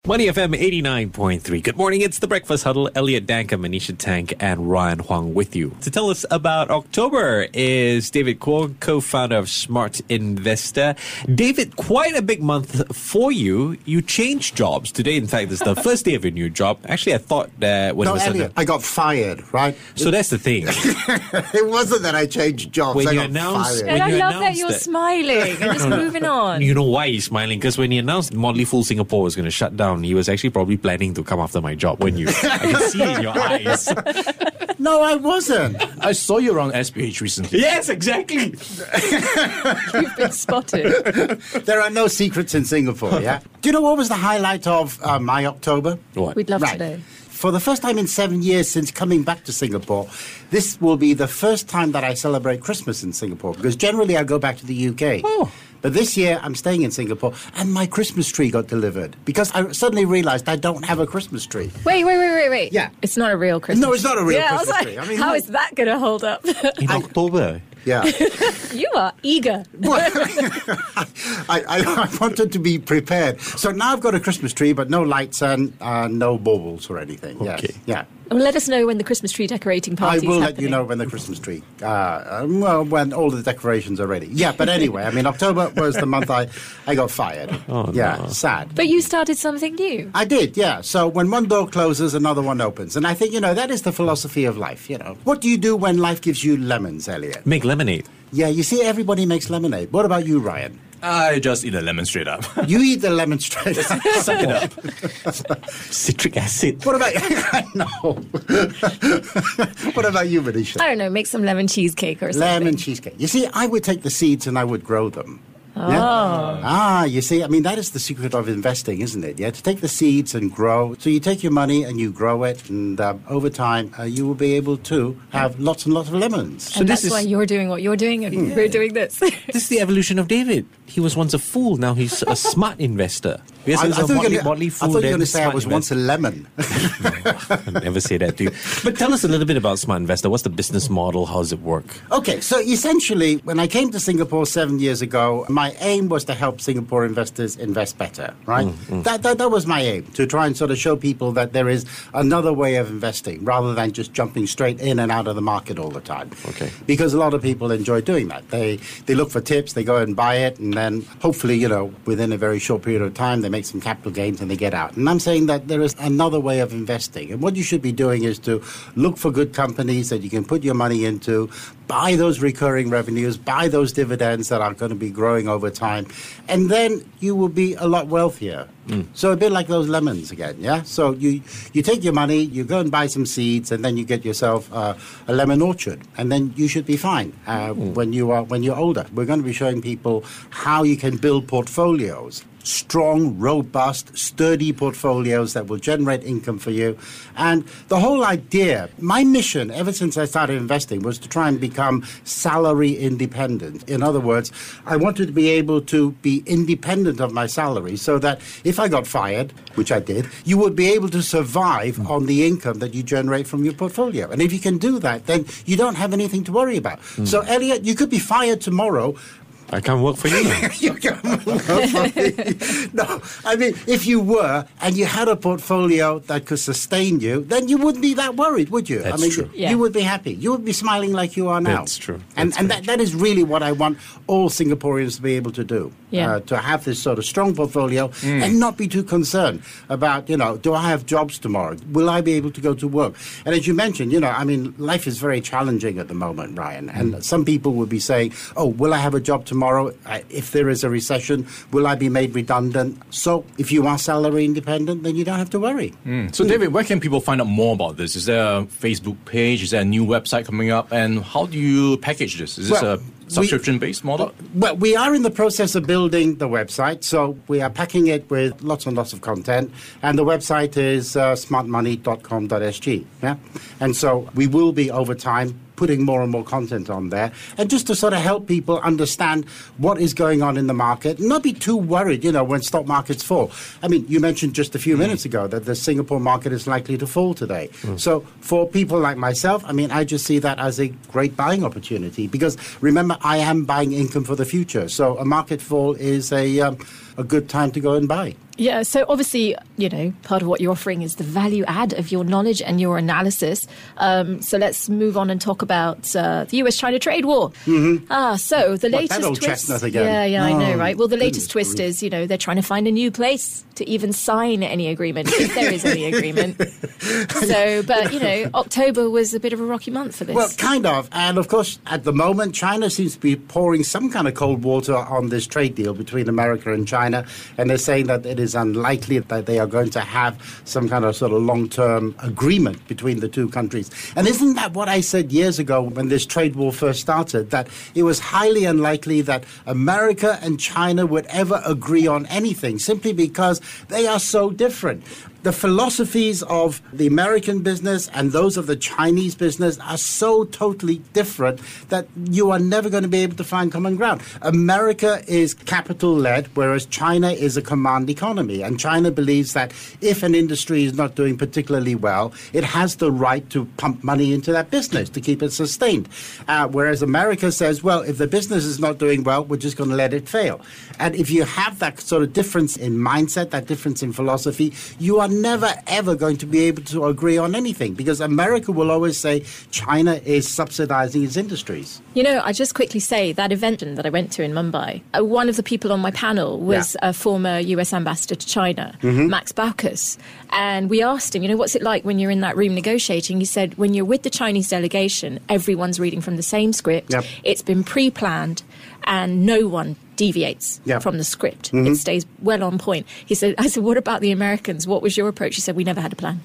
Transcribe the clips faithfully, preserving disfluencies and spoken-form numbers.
Money F M eighty-nine point three. Good morning, it's The Breakfast Huddle. Elliot Danker, Manisha Tank and Ryan Huang with you. To tell us about October is David Kwok, co-founder of Smart Investor. David, quite a big month for you. You changed jobs. Today, in fact, is the first day of your new job. Actually, I thought that when no, it was... Elliot, I got fired, right? So that's the thing. It wasn't that I changed jobs. When I you got announced... fired. When And you I love that announced you're that- smiling and just moving on. You know why he's smiling? Because when he announced Motley Fool Singapore was going to shut down, he was actually probably planning to come after my job, weren't you? I can see it in your eyes. No, I wasn't. I saw you around S P H recently. Yes, exactly. You've been spotted. There are no secrets in Singapore, yeah? Do you know what was the highlight of uh, my October? What? We'd love Right. to know. For the first time in seven years since coming back to Singapore, this will be the first time that I celebrate Christmas in Singapore, because generally I go back to the U K. Oh. But this year I'm staying in Singapore, and my Christmas tree got delivered, because I suddenly realized I don't have a Christmas tree. Wait, wait, wait, wait, wait. Yeah. It's not a real Christmas. No, it's not a real yeah, Christmas I was tree. like, I mean, how what- is that going to hold up? In October. Yeah. You are eager. Well, I, I, I wanted to be prepared. So now I've got a Christmas tree, but no lights and uh, no baubles or anything. Yes. Okay. Yeah. Well, let us know when the Christmas tree decorating party I is will happening. let you know when the Christmas tree, uh, um, well, when all the decorations are ready. Yeah, but anyway, I mean, October was the month I, I got fired. Oh, yeah, no. sad. But you started something new. I did, yeah. So when one door closes, another one opens. And I think, you know, that is the philosophy of life, you know. What do you do when life gives you lemons, Elliot? Make lemonade. Yeah, you see, everybody makes lemonade. What about you, Ryan? I just eat a lemon straight up. You eat the lemon straight. Suck it up. Citric acid. What about I know. What about you, Manisha? I don't know, make some lemon cheesecake or something. Lemon cheesecake. You see, I would take the seeds and I would grow them. Oh. Yeah? Ah, you see, I mean, that is the secret of investing, isn't it? Yeah, to take the seeds and grow. So you take your money and you grow it, and um, over time, uh, you will be able to have lots and lots of lemons. So And this that's is why you're doing what you're doing and we're doing this. this is the evolution of David. He was once a fool, now he's a smart investor. Yes, I, I he was a thought you were motley, gonna- motley I fool. thought you were then going to say I smart was once a lemon. investor. I'd never say that to you. But tell us a little bit about Smart Investor. What's the business model? How does it work? Okay, so essentially, when I came to Singapore seven years ago, my aim was to help Singapore investors invest better, right? Mm, That, that that was my aim, to try and sort of show people that there is another way of investing rather than just jumping straight in and out of the market all the time. Okay. Because a lot of people enjoy doing that. They they look for tips, they go and buy it, and then hopefully, you know, within a very short period of time, they make some capital gains and they get out. And I'm saying that there is another way of investing. And what you should be doing is to look for good companies that you can put your money into, buy those recurring revenues, buy those dividends that are going to be growing over time, and then you will be a lot wealthier. Mm. So a bit like those lemons again, yeah? So you, you take your money, you go and buy some seeds, and then you get yourself uh, a lemon orchard, and then you should be fine uh, mm. when, you are, when you're older. We're going to be showing people how you can build portfolios. Strong, robust, sturdy portfolios that will generate income for you. And the whole idea, my mission ever since I started investing was to try and become salary independent. In other words, I wanted to be able to be independent of my salary so that if I got fired, which I did, you would be able to survive mm. on the income that you generate from your portfolio. And if you can do that, then you don't have anything to worry about. Mm. So, Elliot, you could be fired tomorrow. I can't work for you. You can't work for me. No, I mean, if you were and you had a portfolio that could sustain you, then you wouldn't be that worried, would you? That's I mean, true. You, Yeah. you would be happy. You would be smiling like you are now. That's true. And, That's and very that, that is really what I want all Singaporeans to be able to do. Yeah. Uh, to have this sort of strong portfolio and not be too concerned about, you know, do I have jobs tomorrow? Will I be able to go to work? And as you mentioned, you know, I mean, life is very challenging at the moment, Ryan. And Mm. some people will be saying, oh, will I have a job tomorrow? I, if there is a recession, will I be made redundant? So if you are salary independent, then you don't have to worry. Mm. So, David, where can people find out more about this? Is there a Facebook page? Is there a new website coming up? And how do you package this? Is this Well, a subscription-based model? Well, we are in the process of building the website, so we are packing it with lots and lots of content, and the website is uh, smart money dot com dot s g. Yeah, and so we will be over time putting more and more content on there, and just to sort of help people understand what is going on in the market, not be too worried, you know, when stock markets fall. I mean, you mentioned just a few mm. minutes ago that the Singapore market is likely to fall today. Mm. So for people like myself, I mean, I just see that as a great buying opportunity because remember, I am buying income for the future. So a market fall is a um, a good time to go and buy. Yeah, so obviously, you know, part of what you're offering is the value add of your knowledge and your analysis. Um, so let's move on and talk about uh, the U S China trade war. Mm-hmm. Ah, so the What, latest that old twist. chestnut again? Yeah, yeah, I know, Oh, right? Well, the goodness latest twist grief. is, you know, they're trying to find a new place to even sign any agreement, if there is any agreement. So, but, you know, October was a bit of a rocky month for this. Well, kind of. And of course, at the moment, China seems to be pouring some kind of cold water on this trade deal between America and China. And they're saying that it is unlikely that they are going to have some kind of sort of long-term agreement between the two countries. And isn't that what I said years ago when this trade war first started, that it was highly unlikely that America and China would ever agree on anything, simply because they are so different. The philosophies of the American business and those of the Chinese business are so totally different that you are never going to be able to find common ground. America is capital-led, whereas China is a command economy. And China believes that if an industry is not doing particularly well, it has the right to pump money into that business to keep it sustained. Uh, whereas America says, well, if the business is not doing well, we're just going to let it fail. And if you have that sort of difference in mindset, that difference in philosophy, you are never, ever going to be able to agree on anything, because America will always say China is subsidizing its industries. You know, I just quickly say that event that I went to in Mumbai, uh, one of the people on my panel was Yeah. a former U S ambassador to China, Mm-hmm. Max Baucus. And we asked him, you know, what's it like when you're in that room negotiating? He said, when you're with the Chinese delegation, everyone's reading from the same script. Yep. It's been pre-planned and no one deviates Yep. from the script. Mm-hmm. It stays well on point. He said, I said, what about the Americans? What was your approach? He said, we never had a plan.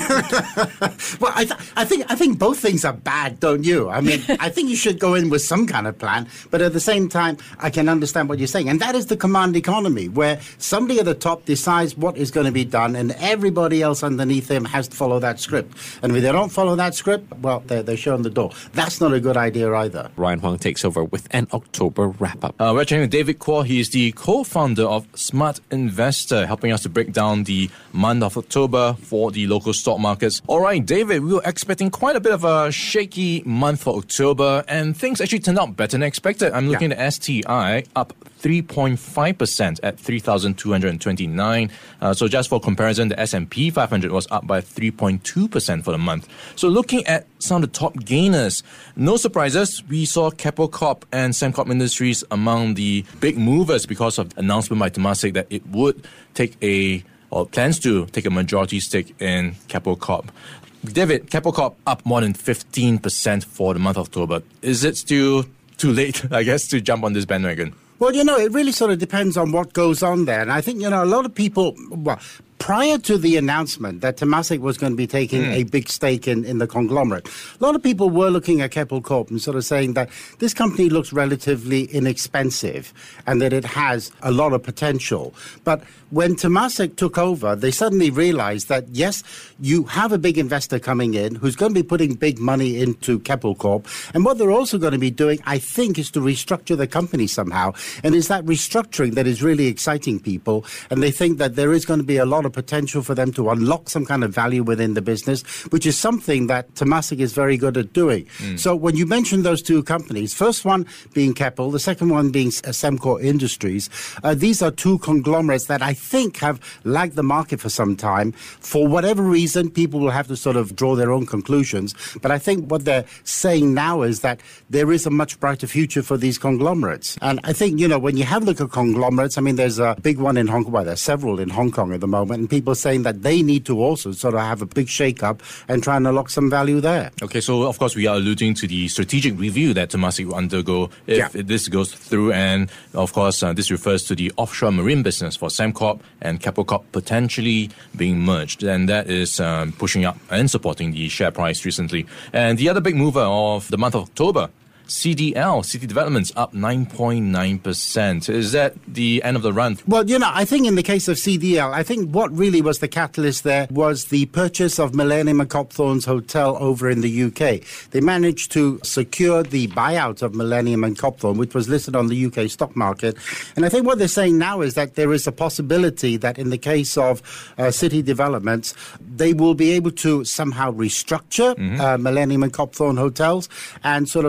Well, I, th- I think I think both things are bad, don't you? I mean, I think you should go in with some kind of plan, but at the same time, I can understand what you're saying. And that is the command economy, where somebody at the top decides what is going to be done, and everybody else underneath him has to follow that script. And if they don't follow that script, well, they're, they're shown the door. That's not a good idea either. Ryan Huang takes over with an October wrap-up. Uh, we're chatting with David Kuo. He is the co-founder of Smart Investor, helping us to break down the month of October for the local stock markets. All right, David, we were expecting quite a bit of a shaky month for October, and things actually turned out better than expected. I'm looking Yeah. at S T I up three point five percent at three thousand two hundred twenty-nine. Uh, so just for comparison, the S and P five hundred was up by three point two percent for the month. So looking at some of the top gainers, no surprises, we saw Keppel Corp and Sembcorp Industries among the big movers because of the announcement by Temasek that it would take a, or plans to take a majority stake in Keppel Corp. David, Keppel Corp up more than fifteen percent for the month of October. Is it still too late, I guess, to jump on this bandwagon? Well, you know, it really sort of depends on what goes on there. And I think, you know, a lot of people, well, prior to the announcement that Temasek was going to be taking Mm. a big stake in, in the conglomerate, a lot of people were looking at Keppel Corp and sort of saying that this company looks relatively inexpensive and that it has a lot of potential. But when Temasek took over, they suddenly realized that, yes, you have a big investor coming in who's going to be putting big money into Keppel Corp. And what they're also going to be doing, I think, is to restructure the company somehow. And it's that restructuring that is really exciting people. And they think that there is going to be a lot of potential for them to unlock some kind of value within the business, which is something that Temasek is very good at doing. Mm. So when you mention those two companies, first one being Keppel, the second one being Sembcorp Industries, uh, these are two conglomerates that I think have lagged the market for some time. For whatever reason, people will have to sort of draw their own conclusions. But I think what they're saying now is that there is a much brighter future for these conglomerates. And I think, you know, when you have a look at conglomerates, I mean, there's a big one in Hong Kong, well, there's several in Hong Kong at the moment, and people saying that they need to also sort of have a big shake-up and try and unlock some value there. Okay, so of course we are alluding to the strategic review that Temasek will undergo if Yeah. this goes through, and of course uh, this refers to the offshore marine business for Sembcorp and Keppel Corp potentially being merged, and that is um, pushing up and supporting the share price recently. And the other big mover of the month of October, C D L, City Developments, up nine point nine percent. Is that the end of the run? Well, you know, I think in the case of C D L, I think what really was the catalyst there was the purchase of Millennium and Copthorne's hotel over in the U K. They managed to secure the buyout of Millennium and Copthorne, which was listed on the U K stock market. And I think what they're saying now is that there is a possibility that in the case of uh, City Developments, they will be able to somehow restructure mm-hmm. uh, Millennium and Copthorne hotels and sort of try and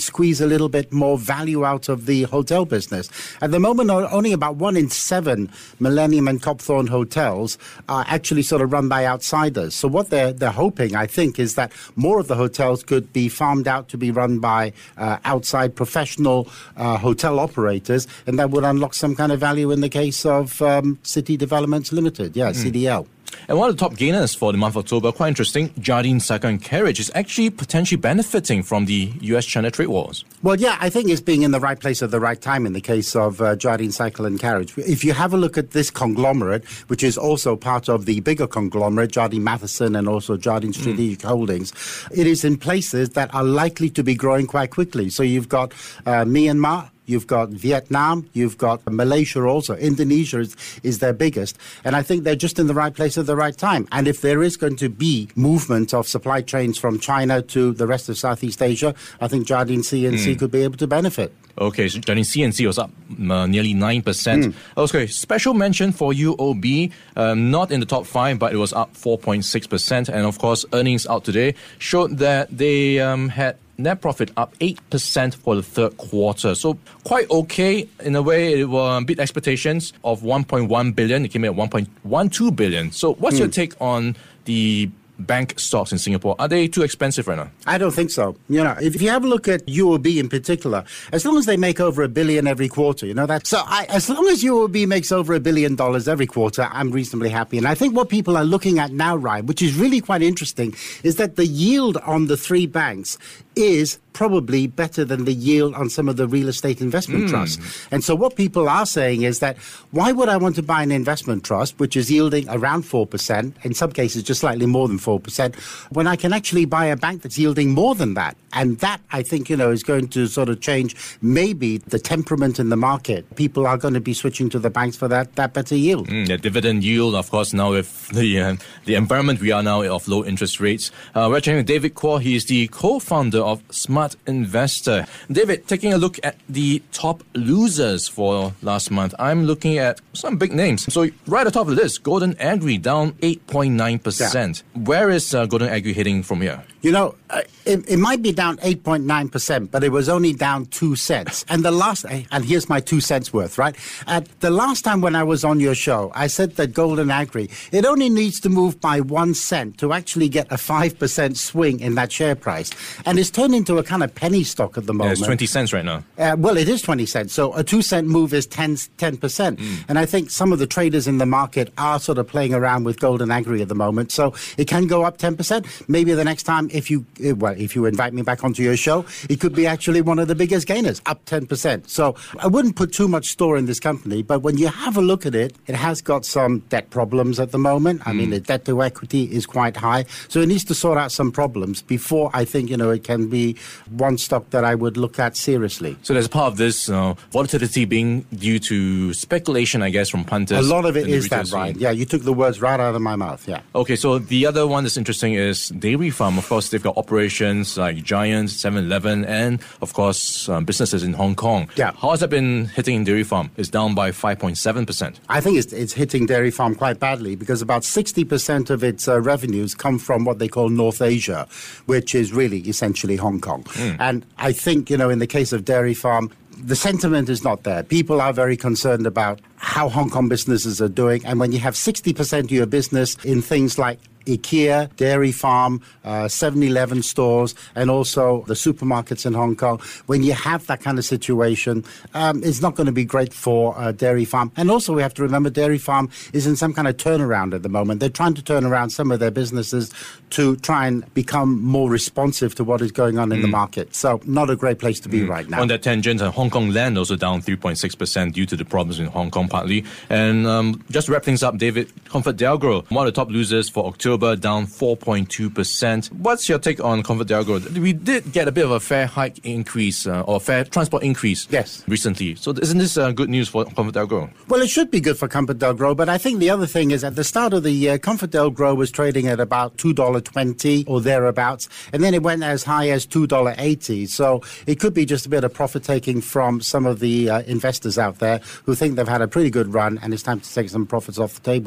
squeeze a little bit more value out of the hotel business. At the moment, only about one in seven Millennium and Copthorne hotels are actually sort of run by outsiders. So what they're, they're hoping, I think, is that more of the hotels could be farmed out to be run by uh, outside professional uh, hotel operators, and that would unlock some kind of value in the case of um, City Developments Limited, yeah, mm. C D L. And one of the top gainers for the month of October, quite interesting, Jardine Cycle and Carriage is actually potentially benefiting from the U S China trade wars. Well, yeah, I think it's being in the right place at the right time in the case of uh, Jardine Cycle and Carriage. If you have a look at this conglomerate, which is also part of the bigger conglomerate, Jardine Matheson and also Jardine Strategic mm. Holdings, it is in places that are likely to be growing quite quickly. So you've got uh, Myanmar, you've got Vietnam, you've got Malaysia also. Indonesia is, is their biggest. And I think they're just in the right place at the right time. And if there is going to be movement of supply chains from China to the rest of Southeast Asia, I think Jardine C and C mm. could be able to benefit. Okay, so Jardine C and C was up uh, nearly nine percent. Mm. Okay, special mention for U O B, um, not in the top five, but it was up four point six percent. And of course, earnings out today showed that they um, had net profit up eight percent for the third quarter. So quite okay in a way. It will beat expectations of one point one billion. It came in at one point one two billion. So what's mm. your take on the bank stocks in Singapore? Are they too expensive right now? I don't think so. You know, if you have a look at U O B in particular, as long as they make over a billion every quarter, you know that. So I, as long as U O B makes over a billion dollars every quarter, I'm reasonably happy. And I think what people are looking at now, Ryan, which is really quite interesting, is that the yield on the three banks is probably better than the yield on some of the real estate investment mm. trusts. And so what people are saying is that, why would I want to buy an investment trust, which is yielding around four percent, in some cases just slightly more than four percent, when I can actually buy a bank that's yielding more than that? And that, I think, you know, is going to sort of change maybe the temperament in the market. People are going to be switching to the banks for that, that better yield. Mm, the dividend yield, of course, now with the, uh, the environment we are now of low interest rates. Uh, we're chatting with David Kwok. He is the co-founder of Smart Investor. David, taking a look at the top losers for last month, I'm looking at some big names. So right at the top of the list, Golden Agri down eight point nine percent. Yeah. Where is uh, Golden Agri heading from here? You know, uh, it, it might be down eight point nine percent, but it was only down two cents. And the last, and here's my two cents worth, right? At the last time when I was on your show, I said that Golden Agri, it only needs to move by one cent to actually get a five percent swing in that share price. And it's turned into a kind of penny stock at the moment. Yeah, it's twenty cents right now. Uh, well, it is twenty cents. So a two cent move is ten percent. Mm. And I think some of the traders in the market are sort of playing around with Golden Agri at the moment. So it can go up ten percent. Maybe the next time, if you, well, if you invite me back onto your show, it could be actually one of the biggest gainers, up ten percent. So I wouldn't put too much store in this company, but when you have a look at it, it has got some debt problems at the moment. I mm. mean, the debt to equity is quite high. So it needs to sort out some problems before I think, you know, it can be one stock that I would look at seriously. So there's part of this uh, volatility being due to speculation, I guess, from punters. A lot of it is that, right? Yeah, you took the words right out of my mouth, yeah. Okay, so the other one that's interesting is Dairy Farm. Of course, they've got operations like Giant, seven eleven, and, of course, um, businesses in Hong Kong. Yeah. How has that been hitting Dairy Farm? It's down by five point seven percent. I think it's, it's hitting Dairy Farm quite badly because about sixty percent of its uh, revenues come from what they call North Asia, which is really essentially Hong Kong. Mm. And I think, you know, in the case of Dairy Farm, the sentiment is not there. People are very concerned about how Hong Kong businesses are doing. And when you have sixty percent of your business in things like IKEA, Dairy Farm, uh, seven eleven stores, and also the supermarkets in Hong Kong, when you have that kind of situation, um, it's not going to be great for uh, Dairy Farm. And also we have to remember Dairy Farm is in some kind of turnaround at the moment. They're trying to turn around some of their businesses to try and become more responsive to what is going on in mm. the market. So not a great place to be mm. right now. On that tangent, uh, Hong Kong Land also down three point six percent due to the problems in Hong Kong partly. And um, just to wrap things up, David, ComfortDelGro, one of the top losers for October, down four point two percent. What's your take on ComfortDelGro? We did get a bit of a fare hike increase uh, or fare transport increase yes. recently. So isn't this uh, good news for ComfortDelGro? Well, it should be good for ComfortDelGro, but I think the other thing is at the start of the year, ComfortDelGro was trading at about two dollars twenty or thereabouts, and then it went as high as two dollars eighty. So it could be just a bit of profit taking from some of the uh, investors out there who think they've had a pretty good run and it's time to take some profits off the table.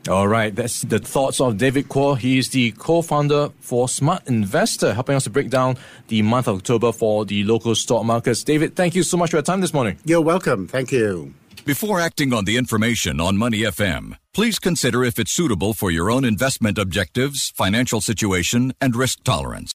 All right, that's the thoughts of David Kuo. He is the co-founder for Smart Investor, helping us to break down the month of October for the local stock markets. David, thank you so much for your time this morning. You're welcome. Thank you. Before acting on the information on Money F M, please consider if it's suitable for your own investment objectives, financial situation, and risk tolerance.